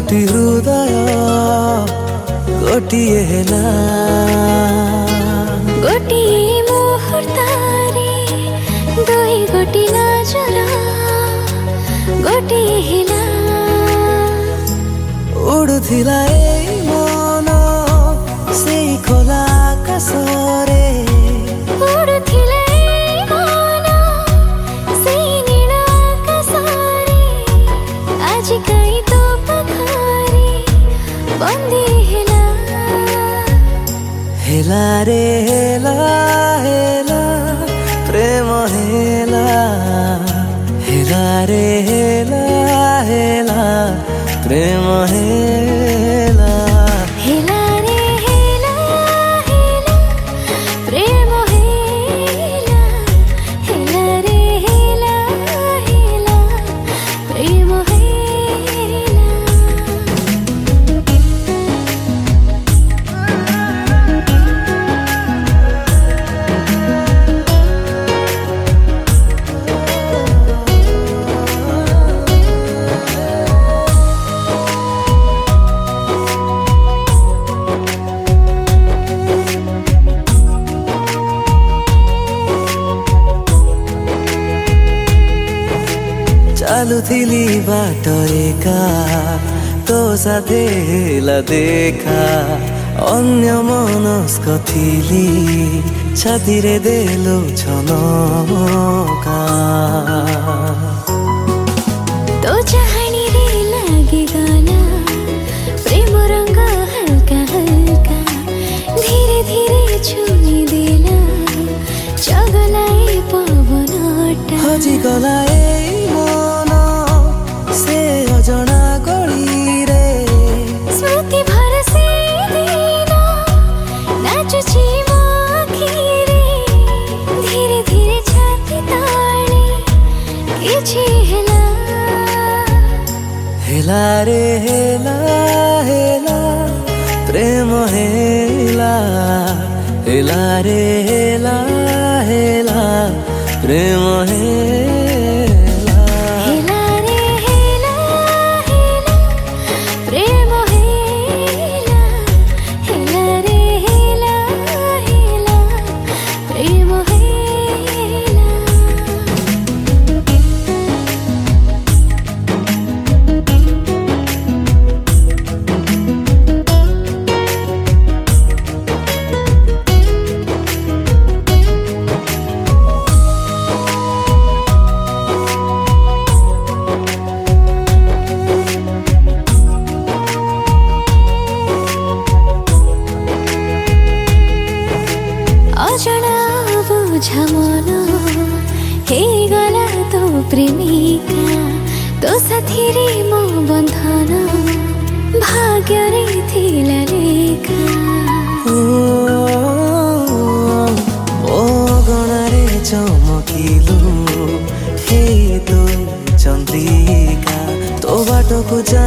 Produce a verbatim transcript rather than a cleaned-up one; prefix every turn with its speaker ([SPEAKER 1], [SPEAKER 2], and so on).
[SPEAKER 1] दुटी हृदय गोटिए हेला
[SPEAKER 2] गोटिए मुहूर्तारे दुई गोटी नजर गोटिए हेला
[SPEAKER 1] उडुथिला ए मन सेई खोला आकाशरे
[SPEAKER 2] उडुथिला ए मन सेई नील आकाशरे आज काई तो पाखरे बंदी हेला
[SPEAKER 1] हेला रे हेला हेला प्रेम हेला हेला रे हेला हेला प्रेम हेला
[SPEAKER 2] हेला रे हेला हेला प्रेम हेला हेला रे हेला हेला प्रेम हेला
[SPEAKER 1] चालुथिली बाटो एका तो साथे हेला देखा अन्य मनस्क थिली छातीरे देलो छनका
[SPEAKER 2] तो चाहनी रे लागे गाना प्रेम रंग हल्का हल्का धीरे धीरे छुई देला चगलाए पवनटा
[SPEAKER 1] हजी गलाए मन से अजଣା गली रे
[SPEAKER 2] स्मृति भर से दीना नाचुची मो आखिरे धीरे धीरे छाती ताळे किछि हेला
[SPEAKER 1] हेला रे हेला हेला प्रेम हेला हेला रे हेला हेला प्रेम हेला
[SPEAKER 2] हेला रे हेला हेला प्रेम हेला हेला रे हेला हेला प्रेम हेला अजଣା बुझा मन हे गला तो प्रेमिका तो साथी रे मो बंधन भाग्य रे थिला लेखा
[SPEAKER 1] ओ गणारे चमकिलु हे तो चंद्रिका तो बाटो को जा